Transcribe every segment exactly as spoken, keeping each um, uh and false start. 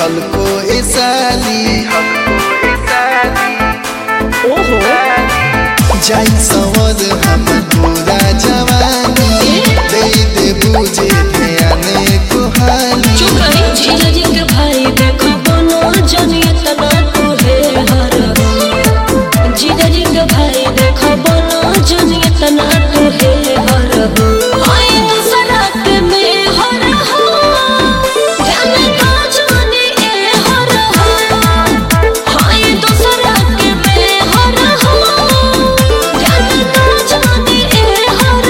हल्को ए साली ओहो जाई सवर हम पूरा जवानी दे दे बुझे ध्यान को हाली चुकाई जीजा जी के भाई देखो बनो जनिए तना तू है हर जीजा जी के भाई देखो बनो जनिए तना तू है हर हाय दूसरा के में हर हो ध्यान का जाने ए हर हो हाय दूसरा के में हर हो ध्यान का जाने ए हर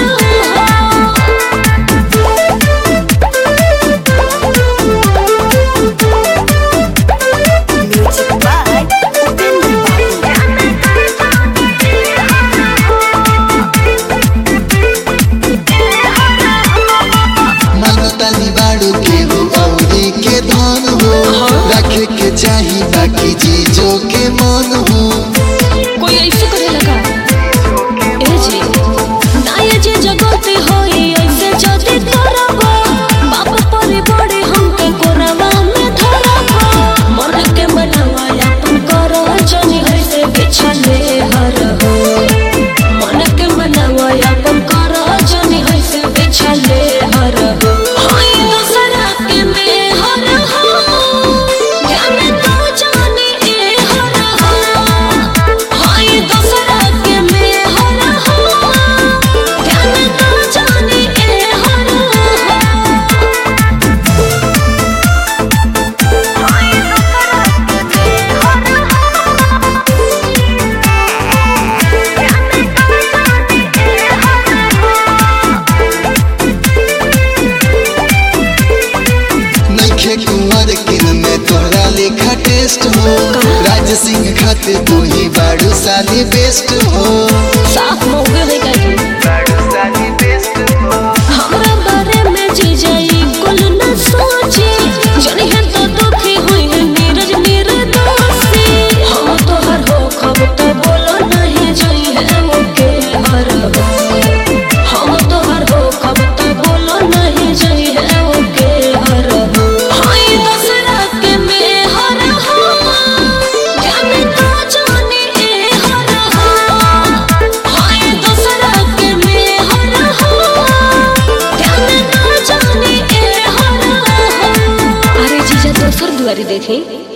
मनतानी बाड़ू के हो औरी के धन हो रखे के चाही बाकी चीजों के मन हो कोई ऐसे करे लगा ए जी ना ये जे जगते होई ऐसे जदी करबो बाप परे बड़े हमके कोरावा में धरबो मन के मनावा अपन करो जनी ऐसे बिछले हर हो मन के मनावा अपन करो जनी ऐसे बिछले हर हो हाय दूसरा के में हर हो ध्यान तो जाने ए हर हो हाय दूसरा के में हर हो ध्यान तो जाने ए हर हो हाय दूसरा के में हर हो ध्यान तो जाने ए हर हो नखे कुंवर किन में तोहरा लेखा टेस्ट हो राज सिंह खाते तू ही बाड़ू साली बेस्ट हो साफ मौके है काकी बाड़ू साली बेस्ट हो हमरा बारे में जीजा ई कुल न सोची जनी है तो दुखी हुई है नीरज निर्दोषी हम तो हर हो खब तो बोलो नहीं जई है ओके हर हो हम तो हर हो खब तो बोलो नहीं जई है ओके हर हो हाय दूसरा के में हर हो ध्यान तो जाने ए हर हो हाय दूसरा के में हर हो ध्यान तो जाने ए हर हो अरे जीजा दोसर दुआरी देखी